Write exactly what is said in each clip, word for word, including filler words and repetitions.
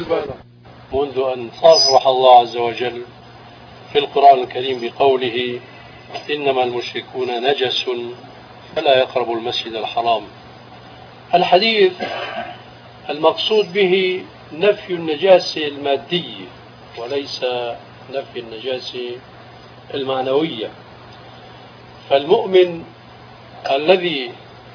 منذ أن صرح الله عز وجل في القرآن الكريم بقوله إنما المشركون نجس فلا يقربوا المسجد الحرام. الحديث المقصود به نفي النجاسة المادية وليس نفي النجاسة المعنوية. فالمؤمن الذي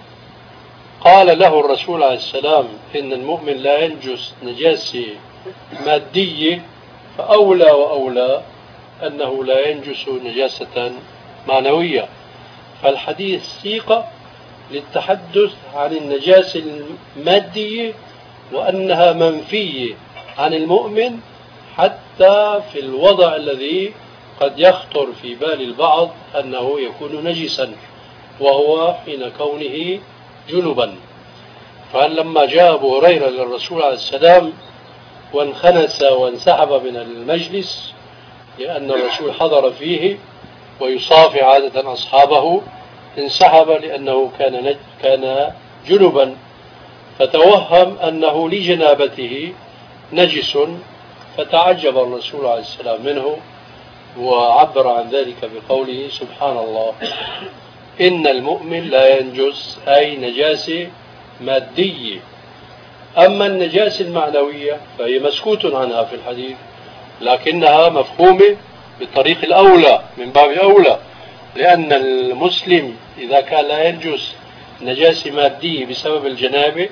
قال له الرسول عليه السلام إن المؤمن لا ينجس نجاسة مادية فأولى وأولى أنه لا ينجس نجاسة معنوية. فالحديث سيق للتحدث عن النجاسة المادية وأنها منفية عن المؤمن حتى في الوضع الذي قد يخطر في بال البعض أنه يكون نجسا وهو حين كونه جنبا. فلما جاء أبو هريرة للرسول عليه السلام وانخنس وانسحب من المجلس لأن الرسول حضر فيه ويصافي عادة أصحابه، انسحب لأنه كان كان جنبا فتوهم أنه لجنابته نجس، فتعجب الرسول عليه السلام منه وعبر عن ذلك بقوله سبحان الله إن المؤمن لا ينجس، أي نجاسة مادية. أما النجاسة المعنوية فهي مسكوت عنها في الحديث لكنها مفهومة بالطريق الأولى من باب أولى، لأن المسلم إذا كان لا ينجس نجاسة مادية بسبب الجنابة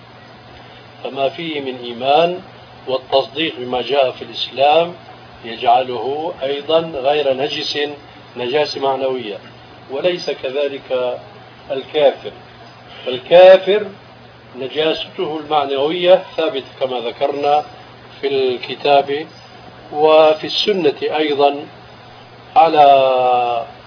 فما فيه من إيمان والتصديق بما جاء في الإسلام يجعله أيضا غير نجس نجاسة معنوية. وليس كذلك الكافر، فالكافر نجاسته المعنوية ثابتة كما ذكرنا في الكتاب وفي السنة أيضا على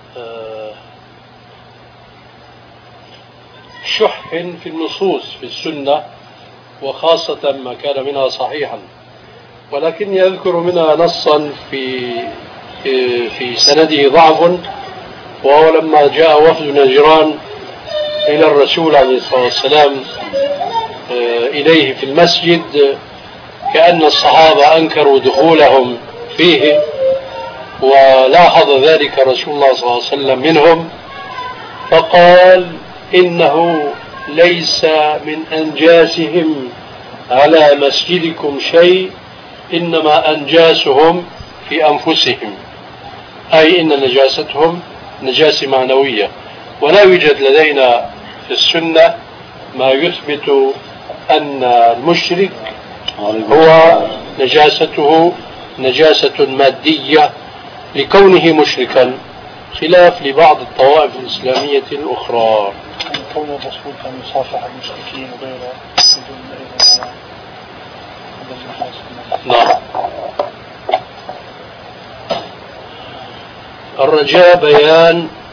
شح في النصوص في السنة وخاصة ما كان منها صحيحا. ولكن يذكر منها نصا في في سنده ضعف، وهو لما جاء وفد نجران إلى الرسول عليه الصلاة والسلام إليه في المسجد كأن الصحابة أنكروا دخولهم فيه، ولاحظ ذلك رسول الله صلى الله عليه وسلم منهم فقال إنه ليس من أنجاسهم على مسجدكم شيء إنما أنجاسهم في أنفسهم، أي إن نجاستهم نجاسة معنوية. ولا يوجد لدينا في السنة ما يثبت أن المشرك هو نجاسته نجاسة مادية لكونه مشركا، خلاف لبعض الطوائف الإسلامية الأخرى. كون الرسول كان يصافح المشركين وغيره نعم. الرجاء بيان